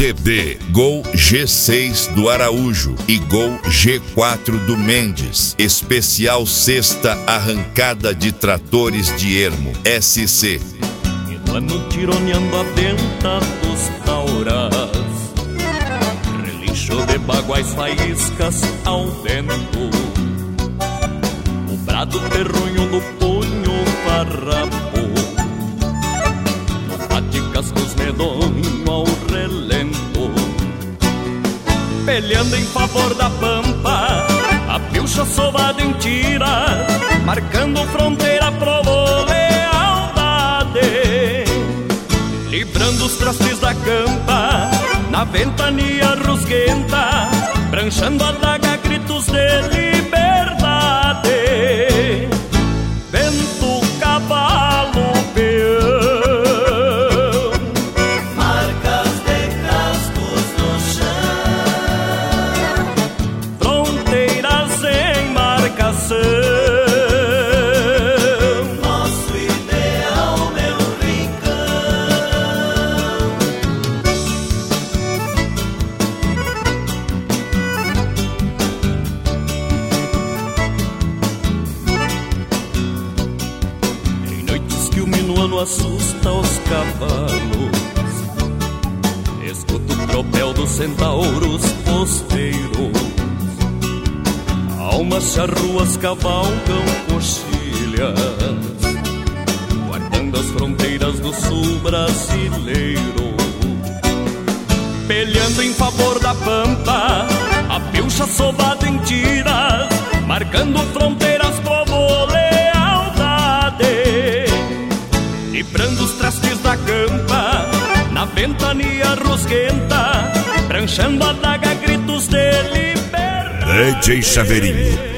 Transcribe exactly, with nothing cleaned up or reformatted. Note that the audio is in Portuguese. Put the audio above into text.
C D Gol G seis do Araújo e Gol G quatro do Mendes. Especial sexta arrancada de tratores de ermo. S C. E no ano tironeando a venta dos tauras, relincho de baguais faíscas ao vento, o brado terronho no punho farrapo, no bate-cascos medonho ao relento, peleando em favor da pampa, a pilcha sovada em tira, marcando fronteira pro lealdade, librando os trastes da campa, na ventania rusguenta, branchando a daga gritos de liberdade. Vento, cavalo, peão, marcas de cascos no chão, fronteiras em marcação. Assusta os cavalos, escuto o tropel dos centauros posteiros, almas charruas cavalgam coxilhas, guardando as fronteiras do sul brasileiro, peleando em favor da pampa, a pilcha sovada em tiras, marcando fronteiras povo lealdade, librando os trastes da campa, na ventania rusguenta, branchando a daga gritos de liberdade. D J Chaveirinho